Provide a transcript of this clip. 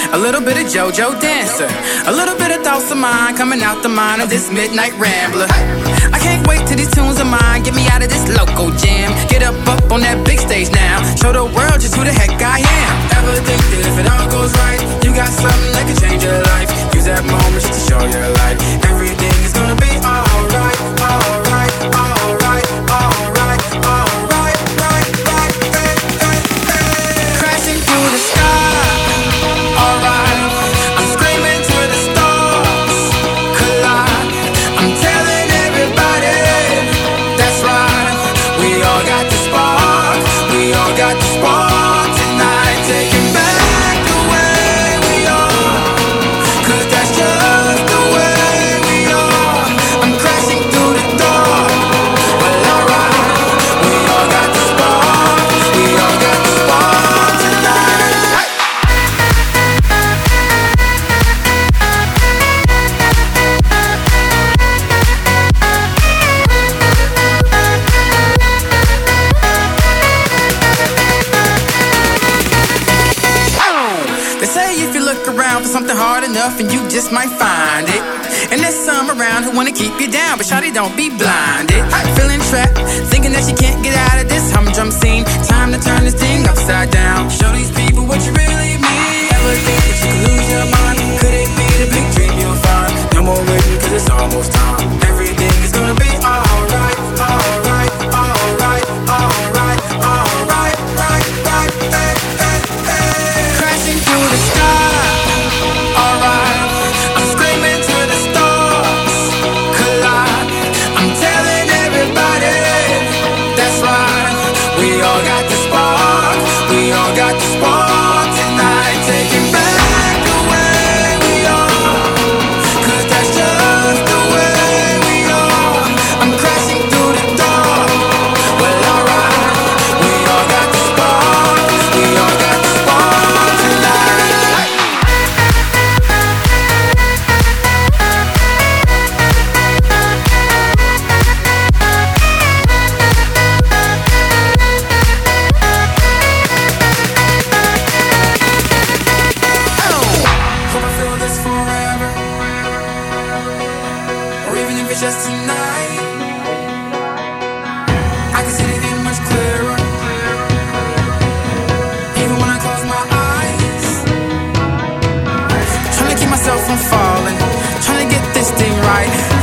a little bit of JoJo Dancer, a little bit of thoughts of mine coming out the mind of this midnight rambler. I can't wait till these tunes of mine get me out of this local jam. Get up on that big stage now, show the world just who the heck I am. Ever think that if it all goes right, you got something that can change your life? Use that moment just to show your light. Everything is gonna be alright, alright, alright, alright, alright, right, right, hey, hey, hey. Crashing through the sky, alright. I'm screaming to the stars, collide. I'm telling everybody, that's right. We all got the spark, we all got the spark tonight. Taking back the way we are, 'cause that's just the way we are. I'm crashing through the door, well alright. We all got the spark, we all got the spark tonight. They say if you look around for something hard enough, and you just might find it. And there's some around who wanna keep you down, but shawty, don't be blinded. Feeling trapped, thinking that you can't get out of this humdrum scene. Time to turn this thing upside down. Show these people what you really mean. Ever think that you could lose your mind? Could it be the big dream you'll find? No more waiting, 'cause it's almost time. Everything is gonna be alright, alright, alright, alright, alright, right, right, hey, hey, hey. Crashing through the sky, alright. I'm screaming to the stars, collide. I'm telling everybody, that's right. We all got the spark, we all got the spark tonight. Taking back the way we are, 'cause that's just the way we are. I'm crashing through the door, well alright. We all got the spark, we all got the spark tonight. Hope I feel this forever, or even if it's just tonight. I can see anything much clearer, even when I close my eyes. Trying to keep myself from falling, trying to get this thing right.